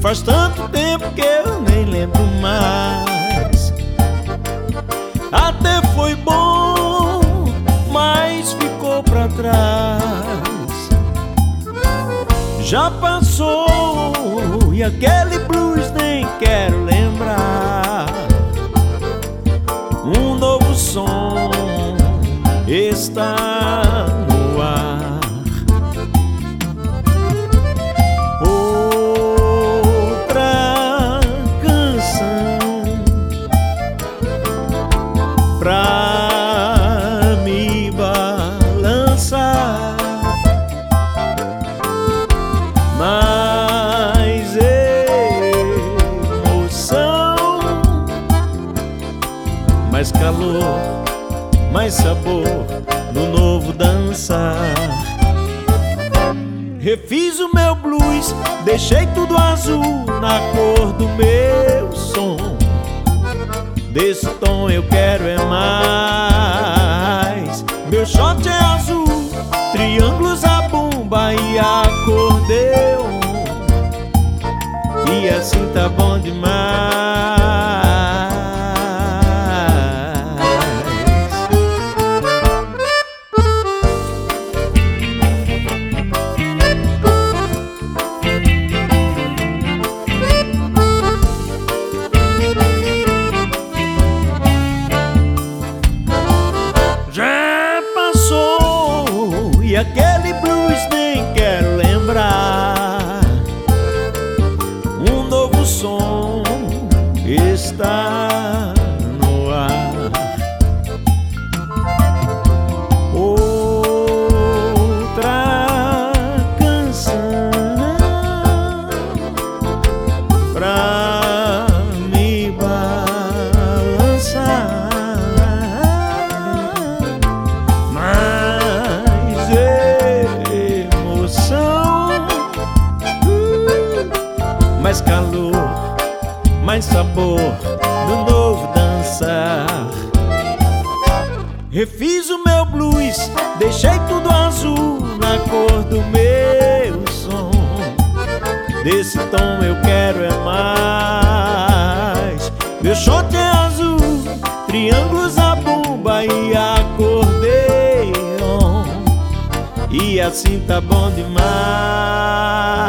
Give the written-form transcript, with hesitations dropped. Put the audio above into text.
Faz tanto tempo que eu nem lembro mais. Até foi bom, mas ficou pra trás. Já passou e aquele blues nem quero lembrar. Um novo som está no ar. Outra canção pra me balançar. Mais emoção, mais calor, mais sabor no novo dançar. Refiz o meu blues, deixei tudo azul na cor do meu som. Desse tom eu quero é mais. Meu shot é azul, triângulos, a bomba e acordeon. E assim tá bom demais. Já passou e aquele blues nem quero lembrar. Um novo som está no ar. Outra canção pra me balançar. Mais emoção, mais calor, mais sabor no novo dançar. Refiz o meu blues, deixei tudo azul na cor do meu som. Desse tom eu quero é mais. Meu shot é azul, triângulos, a bomba e acordeon. E assim tá bom demais.